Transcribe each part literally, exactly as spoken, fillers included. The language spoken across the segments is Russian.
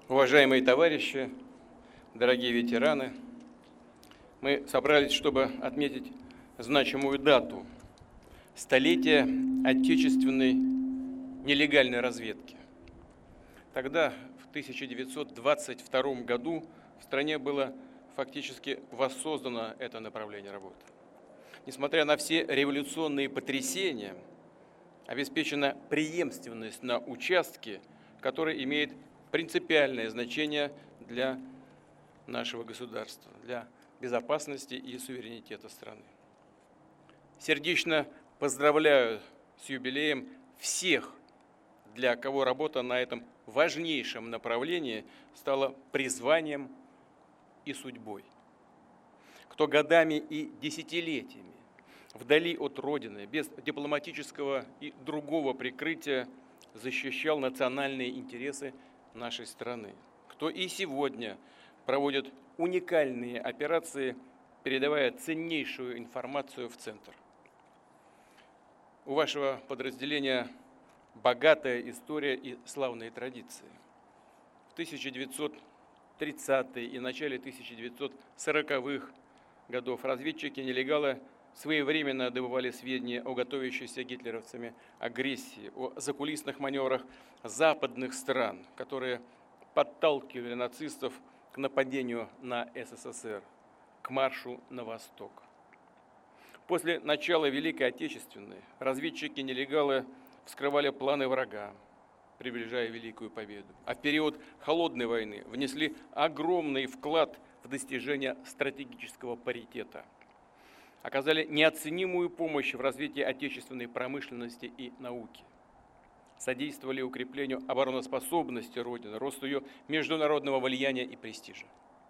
Уважаемые товарищи, дорогие ветераны, мы собрались, чтобы отметить значимую дату – столетие отечественной нелегальной разведки. Тогда, в тысяча девятьсот двадцать втором году, в стране было фактически воссоздано это направление работы. Несмотря на все революционные потрясения, обеспечена преемственность на участке, который имеет принципиальное значение для нашего государства, для безопасности и суверенитета страны. Сердечно поздравляю с юбилеем всех, для кого работа на этом важнейшем направлении стала призванием и судьбой. Кто годами и десятилетиями вдали от Родины, без дипломатического и другого прикрытия защищал национальные интересы нашей страны. Кто и сегодня проводит уникальные операции, передавая ценнейшую информацию в центр. У вашего подразделения богатая история и славные традиции. В тысяча девятьсот тридцатые и начале тысяча девятьсот сороковых годов разведчики-нелегалы своевременно добывали сведения о готовящейся гитлеровцами агрессии, о закулисных маневрах западных стран, которые подталкивали нацистов к нападению на СССР, к маршу на восток. После начала Великой Отечественной разведчики-нелегалы вскрывали планы врага, приближая великую победу. А в период Холодной войны внесли огромный вклад в достижение стратегического паритета. Оказали неоценимую помощь в развитии отечественной промышленности и науки. Содействовали укреплению обороноспособности Родины, росту ее международного влияния и престижа.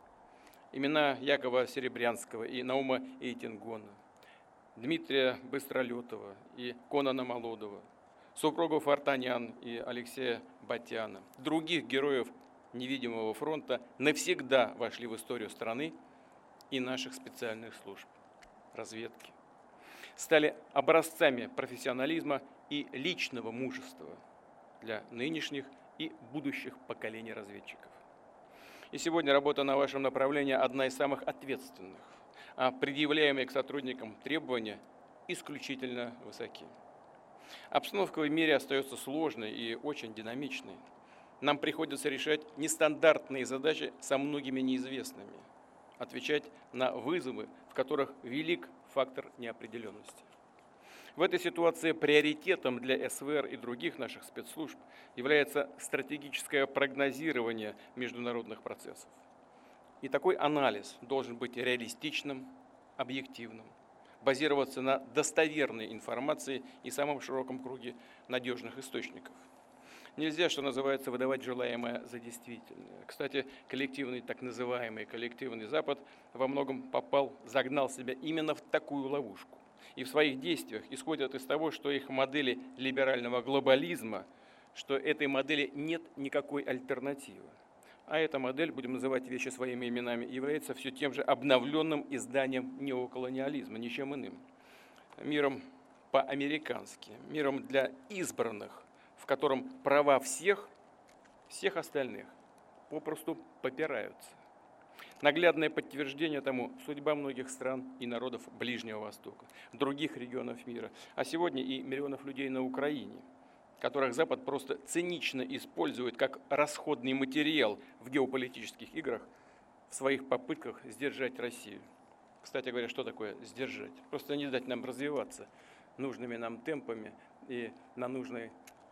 Имена Якова Серебрянского и Наума Эйтингона, Дмитрия Быстролетова и Конана Молодова, супругов Артанян и Алексея Батяна, других героев невидимого фронта навсегда вошли в историю страны и наших специальных служб разведки. Стали образцами профессионализма и личного мужества для нынешних и будущих поколений разведчиков. И сегодня работа на вашем направлении одна из самых ответственных, а предъявляемые к сотрудникам требования исключительно высоки. Обстановка в мире остается сложной и очень динамичной. Нам приходится решать нестандартные задачи со многими неизвестными, отвечать на вызовы, в которых велик фактор неопределенности. В этой ситуации приоритетом для СВР и других наших спецслужб является стратегическое прогнозирование международных процессов. И такой анализ должен быть реалистичным, объективным, базироваться на достоверной информации и самом широком круге надежных источников. Нельзя, что называется, выдавать желаемое за действительное. Кстати, коллективный, так называемый коллективный Запад во многом попал, загнал себя именно в такую ловушку. И в своих действиях исходят из того, что их модели либерального глобализма, что этой модели нет никакой альтернативы. А эта модель, будем называть вещи своими именами, является все тем же обновленным изданием неоколониализма, ничем иным. Миром по-американски, миром для избранных, в котором права всех, всех остальных попросту попираются. Наглядное подтверждение тому судьба многих стран и народов Ближнего Востока, других регионов мира, а сегодня и миллионов людей на Украине, которых Запад просто цинично использует как расходный материал в геополитических играх в своих попытках сдержать Россию. Кстати говоря, что такое сдержать? Просто не дать нам развиваться нужными нам темпами и на нужной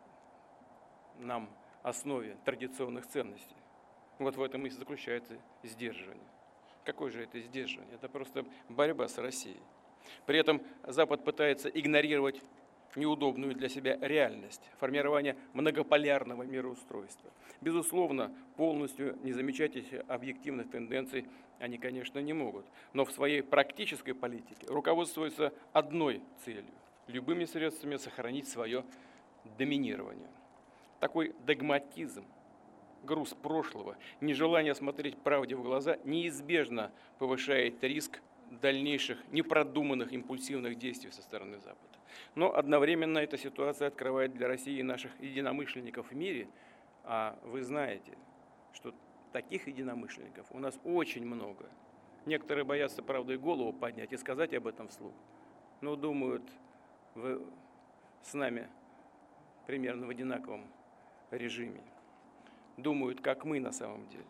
нам основе традиционных ценностей. Вот в этом и заключается сдерживание. Какое же это сдерживание? Это просто борьба с Россией. При этом Запад пытается игнорировать неудобную для себя реальность, формирование многополярного мироустройства. Безусловно, полностью не замечать этих объективных тенденций они, конечно, не могут. Но в своей практической политике руководствуются одной целью – любыми средствами сохранить свое доминирование. Такой догматизм, груз прошлого, нежелание смотреть правде в глаза неизбежно повышает риск дальнейших непродуманных импульсивных действий со стороны Запада. Но одновременно эта ситуация открывает для России и наших единомышленников в мире, а вы знаете, что таких единомышленников у нас очень много. Некоторые боятся, правда, и голову поднять и сказать об этом вслух, но думают в, с нами примерно в одинаковом режиме. Думают, как мы на самом деле.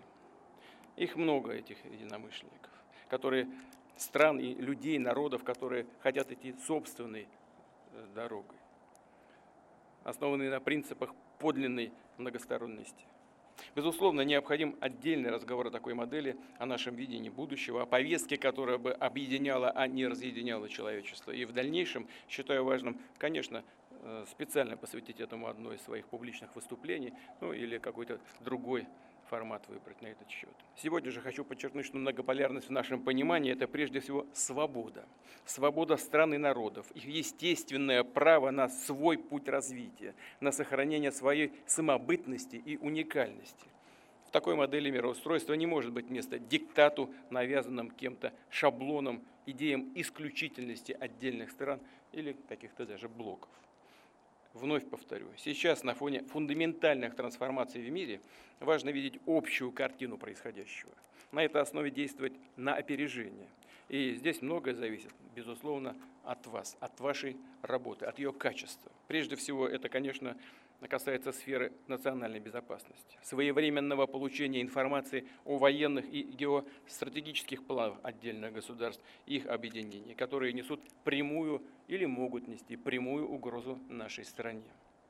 Их много, этих единомышленников, которые стран и людей, народов, которые хотят идти собственной дорогой, основанной на принципах подлинной многосторонности. Безусловно, необходим отдельный разговор о такой модели, о нашем видении будущего, о повестке, которая бы объединяла, а не разъединяла человечество. И в дальнейшем считаю важным, конечно, специально посвятить этому одно из своих публичных выступлений, ну или какой-то другой формат выбрать на этот счет. Сегодня же хочу подчеркнуть, что многополярность в нашем понимании – это прежде всего свобода. Свобода стран и народов, их естественное право на свой путь развития, на сохранение своей самобытности и уникальности. В такой модели мироустройства не может быть места диктату, навязанным кем-то шаблоном, идеям исключительности отдельных стран или каких-то даже блоков. Вновь повторю, сейчас на фоне фундаментальных трансформаций в мире важно видеть общую картину происходящего. На этой основе действовать на опережение. И здесь многое зависит, безусловно, от вас, от вашей работы, от ее качества. Прежде всего, это, конечно, касается сферы национальной безопасности, своевременного получения информации о военных и геостратегических планах отдельных государств и их объединений, которые несут прямую или могут нести прямую угрозу нашей стране.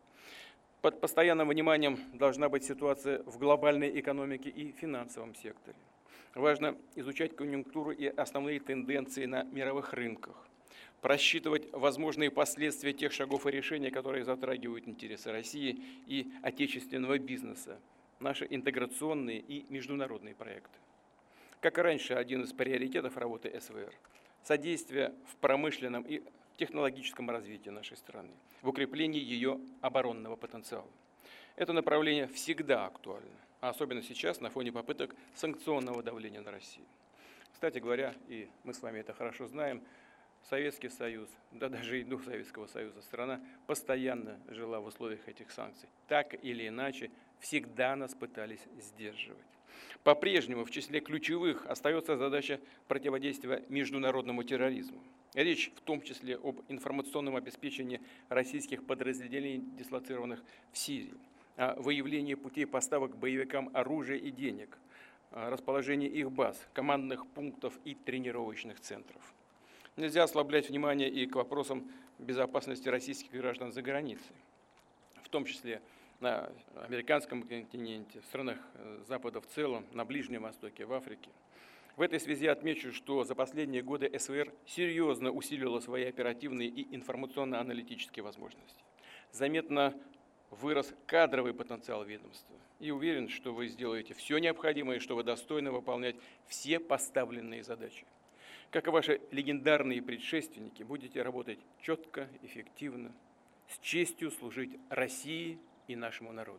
Под постоянным вниманием должна быть ситуация в глобальной экономике и финансовом секторе. Важно изучать конъюнктуру и основные тенденции на мировых рынках, просчитывать возможные последствия тех шагов и решений, которые затрагивают интересы России и отечественного бизнеса, наши интеграционные и международные проекты. Как и раньше, один из приоритетов работы эс вэ эр – содействие в промышленном и технологическом развитии нашей страны, в укреплении ее оборонного потенциала. Это направление всегда актуально, а особенно сейчас на фоне попыток санкционного давления на Россию. Кстати говоря, и мы с вами это хорошо знаем, Советский Союз, да даже и дух Советского Союза, страна постоянно жила в условиях этих санкций. Так или иначе, всегда нас пытались сдерживать. По-прежнему в числе ключевых остается задача противодействия международному терроризму. Речь в том числе об информационном обеспечении российских подразделений, дислоцированных в Сирии, о выявлении путей поставок боевикам оружия и денег, о расположении их баз, командных пунктов и тренировочных центров. Нельзя ослаблять внимание и к вопросам безопасности российских граждан за границей, в том числе на американском континенте, в странах Запада в целом, на Ближнем Востоке, в Африке. В этой связи отмечу, что за последние годы эс вэ эр серьезно усилила свои оперативные и информационно-аналитические возможности. Заметно вырос кадровый потенциал ведомства. И уверен, что вы сделаете все необходимое, что вы достойны выполнять все поставленные задачи. Как и ваши легендарные предшественники, будете работать четко, эффективно, с честью служить России и нашему народу.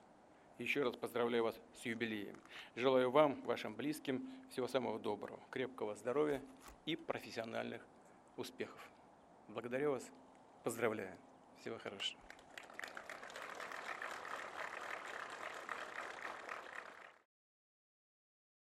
Еще раз поздравляю вас с юбилеем. Желаю вам, вашим близким, всего самого доброго, крепкого здоровья и профессиональных успехов. Благодарю вас, поздравляю. Всего хорошего.